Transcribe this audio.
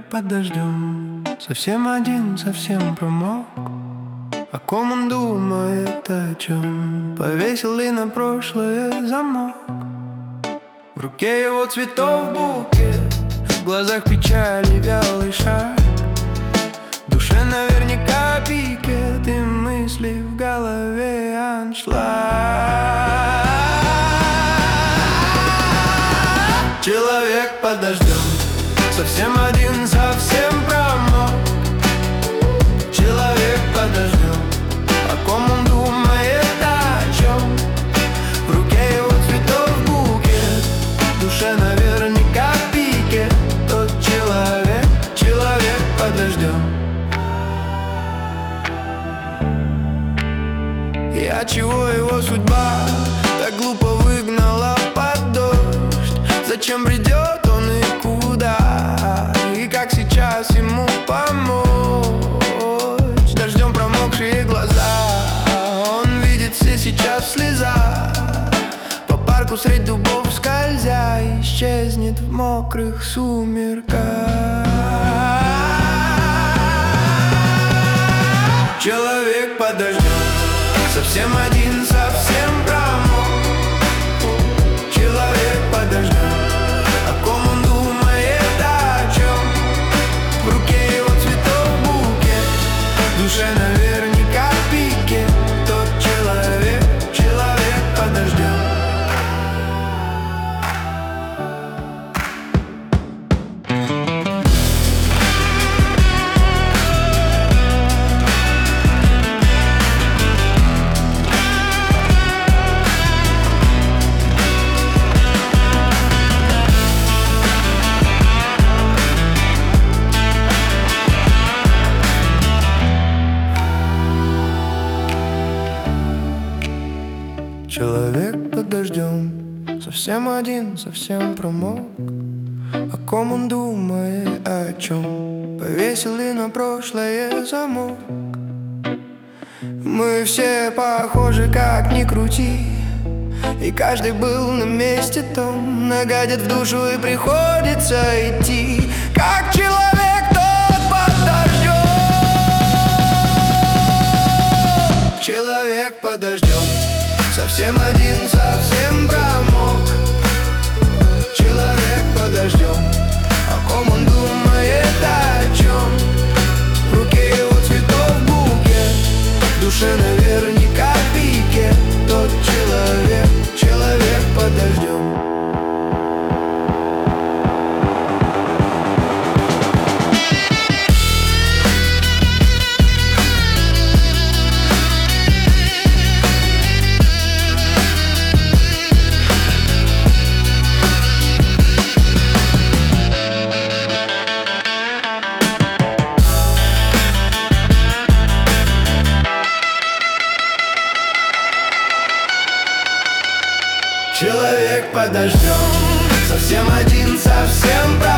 под дождем, совсем один, совсем промок. О ком он думает, о чем? Повесил ли на прошлое замок? В руке его цветов букет, в глазах печали вялый шаг. В душе наверняка пикет, и мысли в голове аншлаг. Человек под дождем, совсем один, совсем промок. Человек под дождем, о ком он думает, о чем? В руке его цветов букет, в душе наверняка пикет. Тот человек, человек под дождем. И отчего его судьба так глупо выгнала под дождь? Зачем придет он и куда? И как сейчас ему помочь? Дождем промокшие глаза, он видит все сейчас в слезах. По парку средь дубов скользя, исчезнет в мокрых сумерках. Человек под дождем, совсем один, совсем промок. Человек под дождем, о ком он думает, о чем? В руке его цветов букет, в душе наверняка пикет. Тот человек, человек под дождем. Человек под дождем, совсем один, совсем промок. О ком он думает, о чем? Повесил ли на прошлое замок? Мы все похожи, как ни крути, и каждый был на месте том. Нагадит в душу и приходится идти, как человек тот под дождем. Человек под дождем, совсем один, совсем промок. Человек под дождем, о ком он думает, о чем? В руке его цветов букет, в душе наверняка пикет. Тот человек, человек под дождем. Человек под дождем, совсем один, совсем прав.